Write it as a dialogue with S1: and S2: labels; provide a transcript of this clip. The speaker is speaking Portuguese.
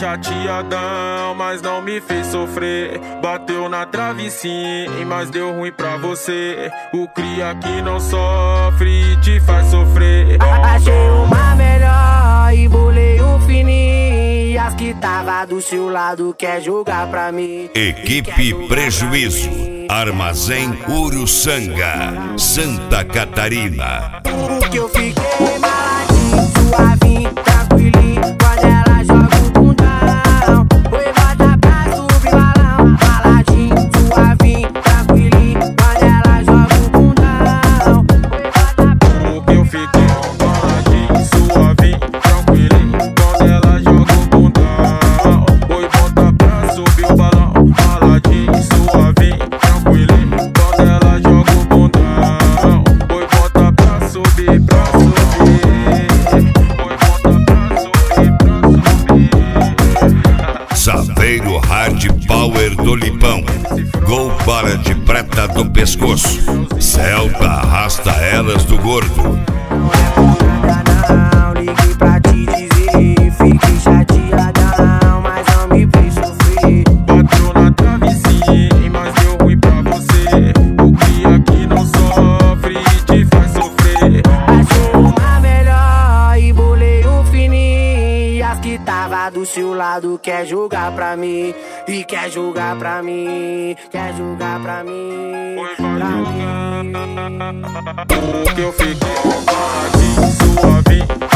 S1: chateadão, mas não me fez sofrer. Bateu na trave sim, mas deu ruim pra você. O cria que não sofre e te faz sofrer.
S2: Achei uma melhor e bolei um fininho. E as que tava do seu lado quer jogar pra mim.
S3: Equipe Prejuízo, Armazém Uruçanga, Santa Catarina.
S2: Porque eu fiquei maladinho, suavinho, tranquilinho. Quando ela joga o bundão, oi, bota pra subir balão. Maladinho, suavinho, tranquilinho. Quando ela joga o bundão, oi, bota pra...
S1: Porque eu fiquei maladinho, suavinho, tranquilinho. Quando ela joga o bundão, oi, bota pra subir o balão. Maladinho, suavinho, tranquilinho. Quando ela joga o bundão, oi, bota pra subir, pra subir. Oi, bota pra subir, pra subir.
S3: Saveiro Hard Power do Lipão, Gol Bala de Prata do Pescoço, Celta arrasta elas do gordo.
S2: Não liguei pra te dizer, fiquei chateadão, mas não me fez sofrer.
S1: Bateu na trave sim, mas deu ruim pra você. O cria que não sofre e te faz sofrer.
S2: Achei uma melhor e bolei um fininho. E as que tava do seu lado quer jogar pra mim. E quer jogar pra mim, quer jogar pra mim.
S1: Oi, vai jogar. Porque eu fiquei maladinho, suavinho.